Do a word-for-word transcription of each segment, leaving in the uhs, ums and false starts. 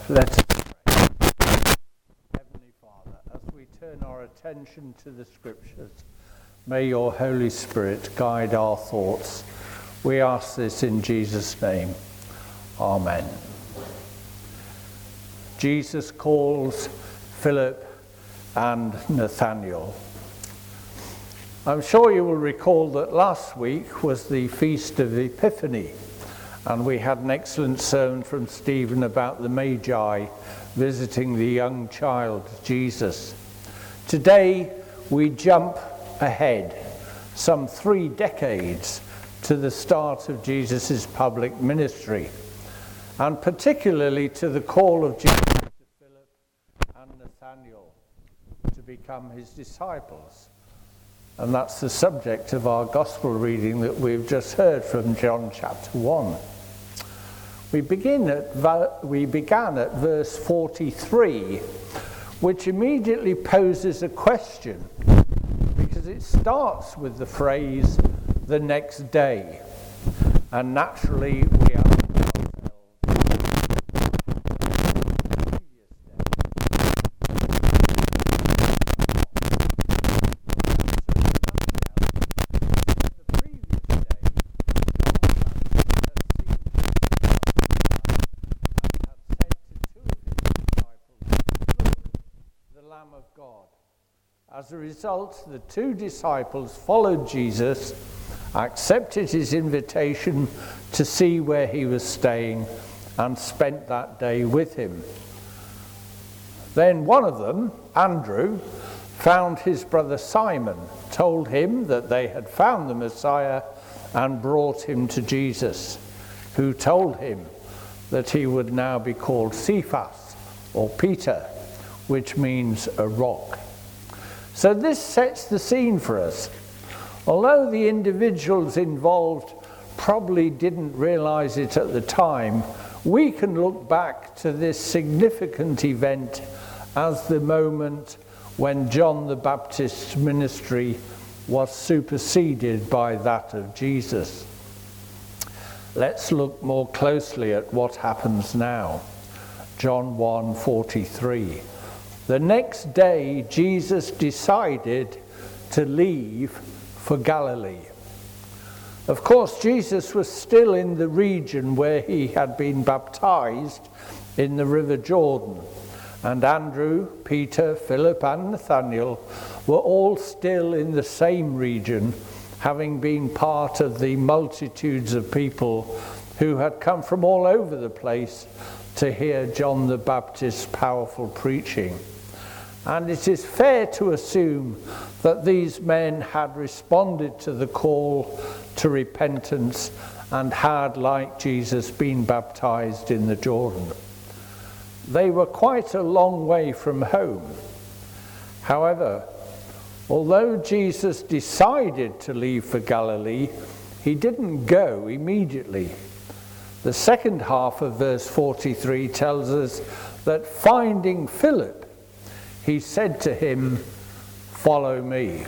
Let us pray. Heavenly Father, as we turn our attention to the Scriptures, may your Holy Spirit guide our thoughts. We ask this in Jesus' name. Amen. Jesus calls Philip and Nathanael. I'm sure you will recall that last week was the Feast of Epiphany, and we had an excellent sermon from Stephen about the Magi visiting the young child Jesus. Today we jump ahead some three decades to the start of Jesus' public ministry, and particularly to the call of Jesus to Philip and Nathanael to become his disciples. And that's the subject of our gospel reading that we've just heard from John chapter one. We begin at we began at verse forty-three, which immediately poses a question, because it starts with the phrase "the next day," and naturally we are of God. As a result, the two disciples followed Jesus, accepted his invitation to see where he was staying, and spent that day with him. Then one of them, Andrew, found his brother Simon, told him that they had found the Messiah, and brought him to Jesus, who told him that he would now be called Cephas, or Peter, which means a rock. So this sets the scene for us. Although the individuals involved probably didn't realize it at the time, we can look back to this significant event as the moment when John the Baptist's ministry was superseded by that of Jesus. Let's look more closely at what happens now. John one forty-three. The next day, Jesus decided to leave for Galilee. Of course, Jesus was still in the region where he had been baptized in the River Jordan, and Andrew, Peter, Philip, and Nathanael were all still in the same region, having been part of the multitudes of people who had come from all over the place to hear John the Baptist's powerful preaching. And it is fair to assume that these men had responded to the call to repentance and had, like Jesus, been baptized in the Jordan. They were quite a long way from home. However, although Jesus decided to leave for Galilee, he didn't go immediately. The second half of verse forty-three tells us that finding Philip, he said to him, "Follow me."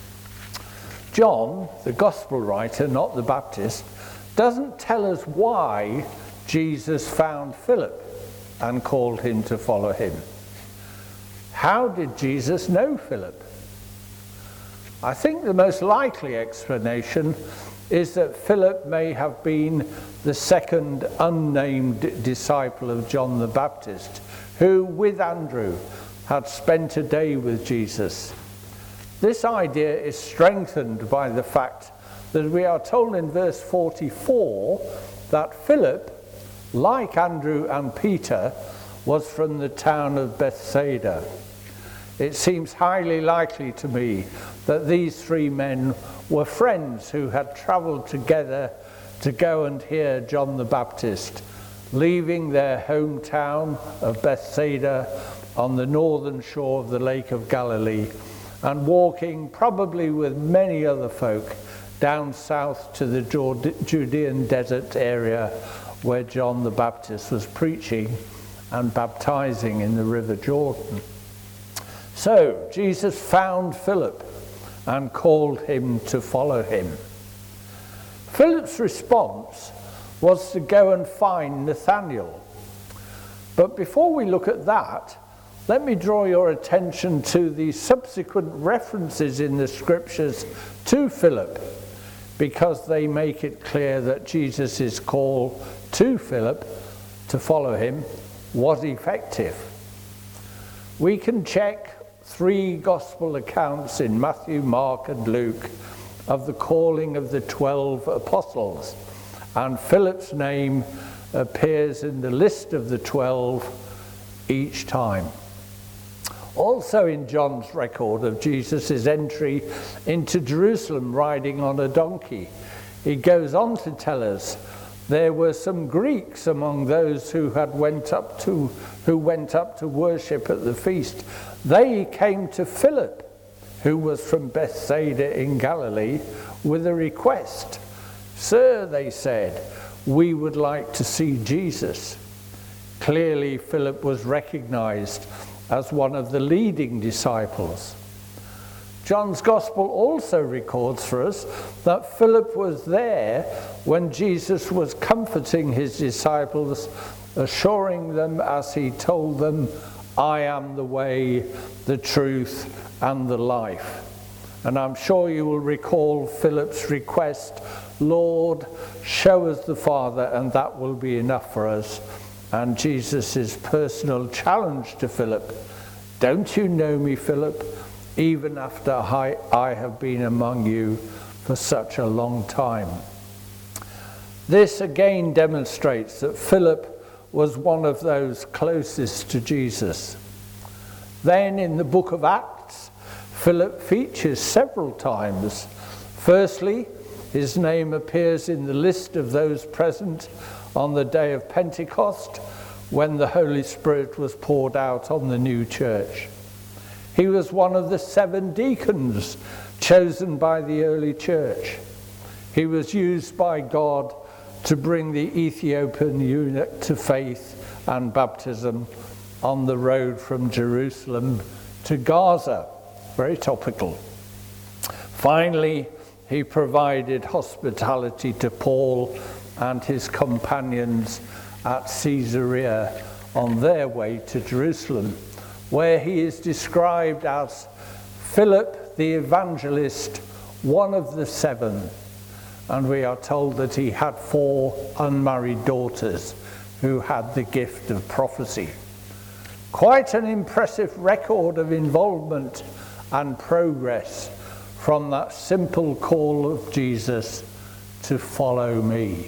John, the gospel writer, not the Baptist, doesn't tell us why Jesus found Philip and called him to follow him. How did Jesus know Philip? I think the most likely explanation is that Philip may have been the second unnamed disciple of John the Baptist, who, with Andrew, had spent a day with Jesus. This idea is strengthened by the fact that we are told in verse forty-four that Philip, like Andrew and Peter, was from the town of Bethsaida. It seems highly likely to me that these three men were friends who had traveled together to go and hear John the Baptist, leaving their hometown of Bethsaida on the northern shore of the Lake of Galilee, and walking, probably with many other folk, down south to the Judean desert area where John the Baptist was preaching and baptizing in the River Jordan. So Jesus found Philip and called him to follow him. Philip's response was to go and find Nathanael. But before we look at that, let me draw your attention to the subsequent references in the scriptures to Philip, because they make it clear that Jesus' call to Philip to follow him was effective. We can check three gospel accounts in Matthew, Mark, and Luke of the calling of the twelve apostles, and Philip's name appears in the list of the twelve each time. Also in John's record of Jesus' entry into Jerusalem riding on a donkey, he goes on to tell us there were some Greeks among those who had went up to who went up to worship at the feast. They came to Philip, who was from Bethsaida in Galilee, with a request. "Sir," they said, "we would like to see Jesus." Clearly, Philip was recognized as one of the leading disciples. John's Gospel also records for us that Philip was there when Jesus was comforting his disciples, assuring them as he told them, "I am the way, the truth, and the life." And I'm sure you will recall Philip's request, "Lord, show us the Father, and that will be enough for us." And Jesus' personal challenge to Philip, "Don't you know me, Philip, even after I, I have been among you for such a long time?" This again demonstrates that Philip was one of those closest to Jesus. Then in the book of Acts, Philip features several times. Firstly, his name appears in the list of those present on the day of Pentecost, when the Holy Spirit was poured out on the new church. He was one of the seven deacons chosen by the early church. He was used by God to bring the Ethiopian eunuch to faith and baptism on the road from Jerusalem to Gaza. Very topical. Finally, he provided hospitality to Paul and his companions at Caesarea on their way to Jerusalem, where he is described as Philip the evangelist, one of the seven, and we are told that he had four unmarried daughters who had the gift of prophecy. Quite an impressive record of involvement and progress from that simple call of Jesus to follow me.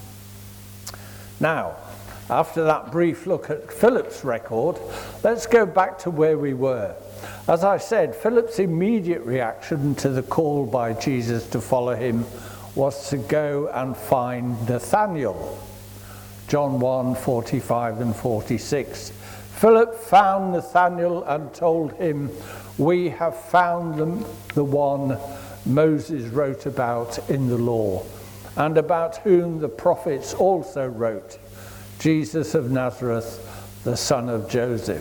Now, after that brief look at Philip's record, let's go back to where we were. As I said, Philip's immediate reaction to the call by Jesus to follow him was to go and find Nathanael. John one, forty-five and forty-six. Philip found Nathanael and told him, "We have found them, the one Moses wrote about in the law, and about whom the prophets also wrote, Jesus of Nazareth, the son of Joseph."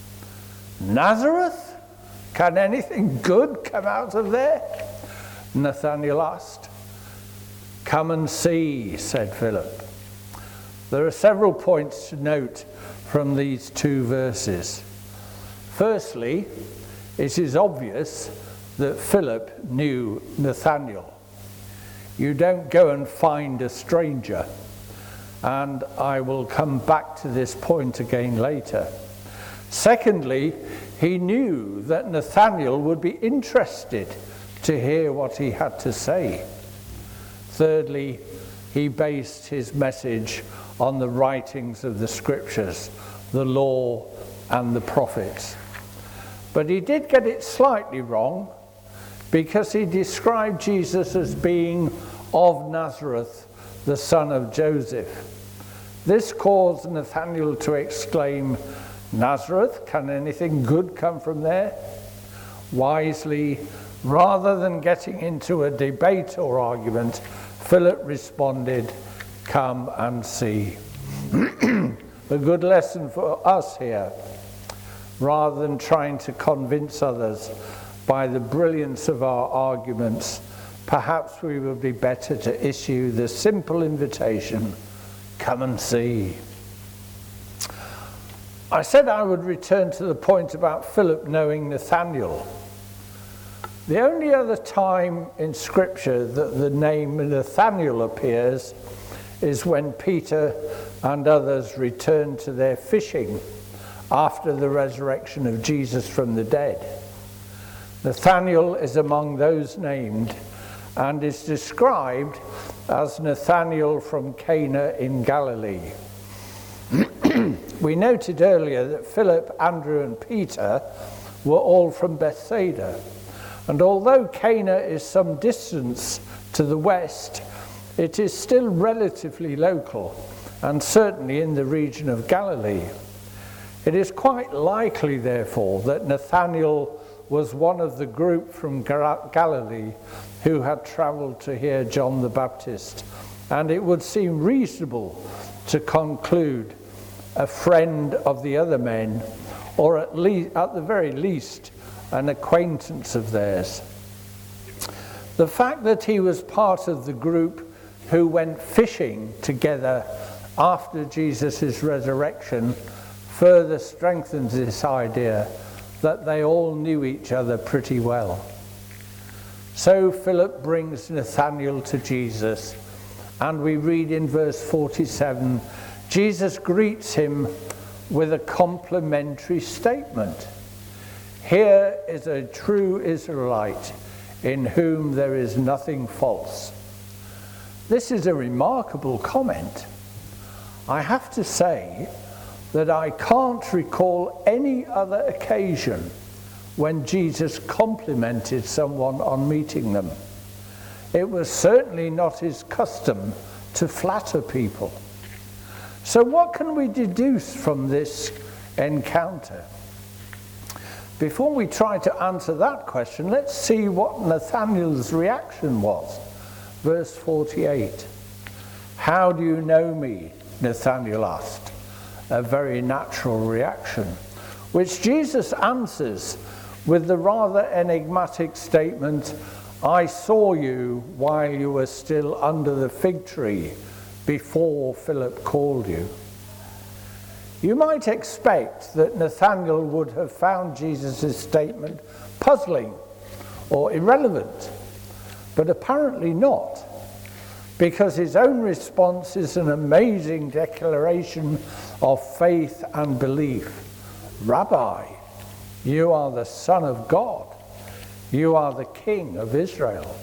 "Nazareth? Can anything good come out of there?" Nathanael asked. "Come and see," said Philip. There are several points to note from these two verses. Firstly, it is obvious that Philip knew Nathanael. You don't go and find a stranger, and I will come back to this point again later. Secondly, he knew that Nathanael would be interested to hear what he had to say. Thirdly, he based his message on the writings of the scriptures, the law and the prophets. But he did get it slightly wrong, because he described Jesus as being of Nazareth, the son of Joseph. This caused Nathanael to exclaim, "Nazareth? Can anything good come from there?" Wisely, rather than getting into a debate or argument, Philip responded, "Come and see." A good lesson for us here. Rather than trying to convince others by the brilliance of our arguments, perhaps we would be better to issue the simple invitation, "Come and see." I said I would return to the point about Philip knowing Nathanael. The only other time in Scripture that the name Nathanael appears is when Peter and others returned to their fishing after the resurrection of Jesus from the dead. Nathanael is among those named and is described as Nathanael from Cana in Galilee. We noted earlier that Philip, Andrew and Peter were all from Bethsaida. And although Cana is some distance to the west, it is still relatively local, and certainly in the region of Galilee. It is quite likely, therefore, that Nathanael was one of the group from Galilee who had travelled to hear John the Baptist, and it would seem reasonable to conclude a friend of the other men, or at least, at the very least, an acquaintance of theirs. The fact that he was part of the group who went fishing together after Jesus' resurrection further strengthens this idea that they all knew each other pretty well. So Philip brings Nathanael to Jesus, and we read in verse forty-seven, Jesus greets him with a complimentary statement. Here is a true Israelite in whom there is nothing false. This is a remarkable comment. I have to say that I can't recall any other occasion when Jesus complimented someone on meeting them. It was certainly not his custom to flatter people. So what can we deduce from this encounter? Before we try to answer that question, let's see what Nathanael's reaction was. Verse forty-eight. How do you know me? Nathanael asked. A very natural reaction, which Jesus answers with the rather enigmatic statement, I saw you while you were still under the fig tree, before Philip called you. You might expect that Nathanael would have found Jesus' statement puzzling or irrelevant, but apparently not, because his own response is an amazing declaration of faith and belief. Rabbi, you are the Son of God. You are the King of Israel.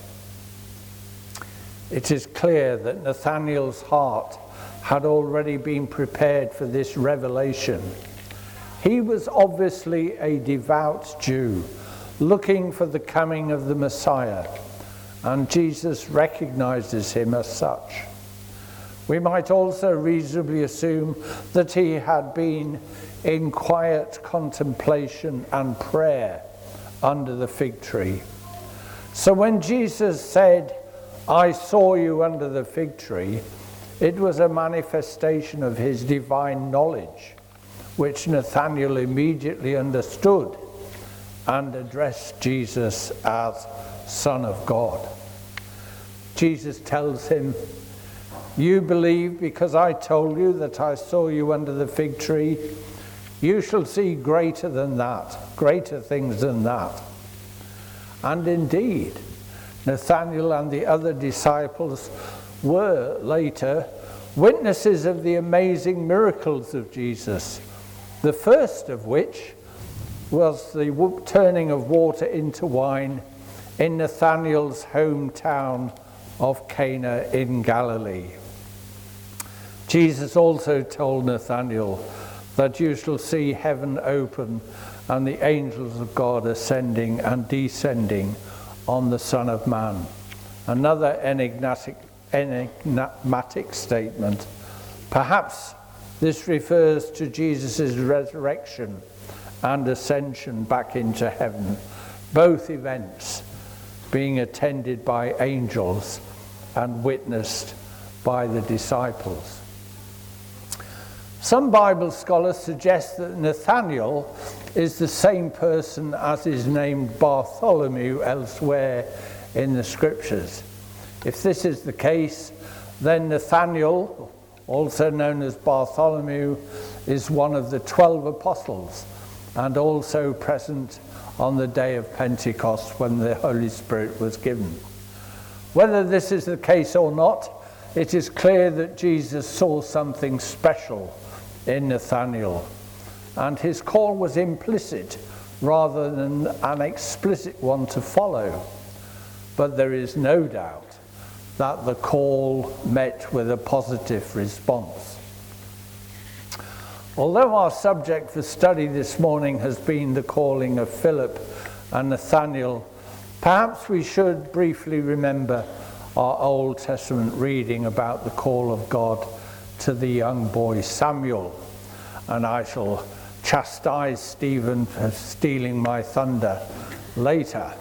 It is clear that Nathanael's heart had already been prepared for this revelation. He was obviously a devout Jew, looking for the coming of the Messiah, and Jesus recognizes him as such. We might also reasonably assume that he had been in quiet contemplation and prayer under the fig tree. So when Jesus said, I saw you under the fig tree, it was a manifestation of his divine knowledge, which Nathanael immediately understood and addressed Jesus as Son of God. Jesus tells him, you believe because I told you that I saw you under the fig tree. You shall see greater than that, greater things than that. And indeed, Nathanael and the other disciples were later witnesses of the amazing miracles of Jesus, the first of which was the turning of water into wine in Nathanael's hometown of Cana in Galilee. Jesus also told Nathanael that you shall see heaven open and the angels of God ascending and descending on the Son of Man. Another enigmatic, enigmatic statement. Perhaps this refers to Jesus' resurrection and ascension back into heaven, both events being attended by angels and witnessed by the disciples. Some Bible scholars suggest that Nathanael is the same person as is named Bartholomew elsewhere in the scriptures. If this is the case, then Nathanael, also known as Bartholomew, is one of the twelve apostles and also present on the day of Pentecost when the Holy Spirit was given. Whether this is the case or not, it is clear that Jesus saw something special in Nathanael, and his call was implicit rather than an explicit one to follow. But there is no doubt that the call met with a positive response. Although our subject for study this morning has been the calling of Philip and Nathanael, perhaps we should briefly remember our Old Testament reading about the call of God to the young boy Samuel. And I shall chastise Stephen for stealing my thunder later.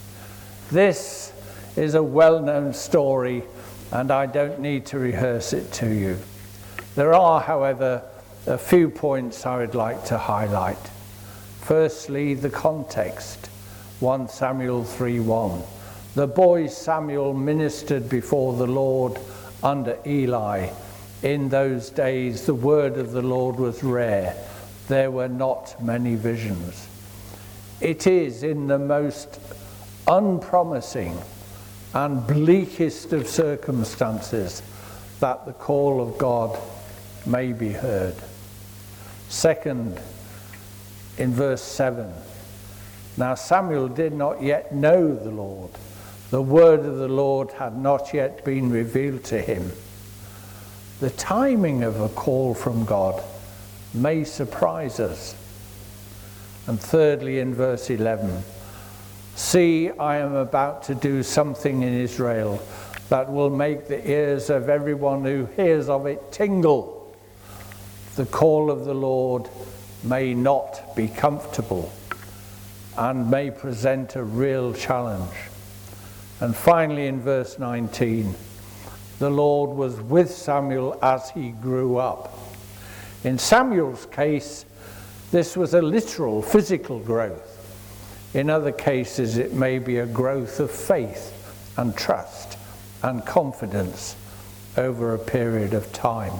This is a well-known story, and I don't need to rehearse it to you. There are, however, a few points I would like to highlight. Firstly, the context. First Samuel three one. The boy Samuel ministered before the Lord under Eli. In those days the word of the Lord was rare. There were not many visions. It is in the most unpromising and bleakest of circumstances that the call of God may be heard. Second, in verse seven, now Samuel did not yet know the Lord. The word of the Lord had not yet been revealed to him. The timing of a call from God may surprise us. And thirdly, in verse eleven, see, I am about to do something in Israel that will make the ears of everyone who hears of it tingle. The call of the Lord may not be comfortable and may present a real challenge. And finally, in verse nineteen, the Lord was with Samuel as he grew up. In Samuel's case, this was a literal, physical growth. In other cases, it may be a growth of faith and trust and confidence over a period of time.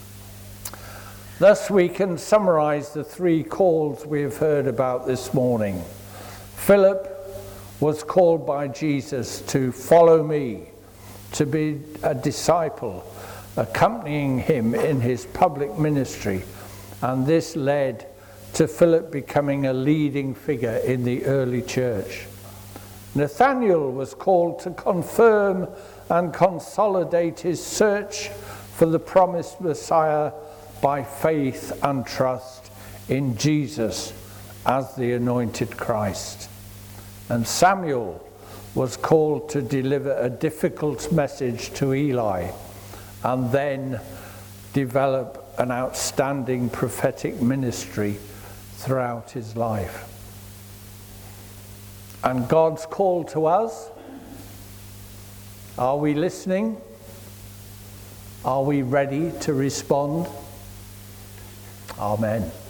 Thus, we can summarize the three calls we have heard about this morning. Philip was called by Jesus to follow me, to be a disciple, accompanying him in his public ministry, and this led to Philip becoming a leading figure in the early church. Nathanael was called to confirm and consolidate his search for the promised Messiah by faith and trust in Jesus as the anointed Christ. And Samuel was called to deliver a difficult message to Eli and then develop an outstanding prophetic ministry throughout his life. And God's call to us, are we listening? Are we ready to respond? Amen.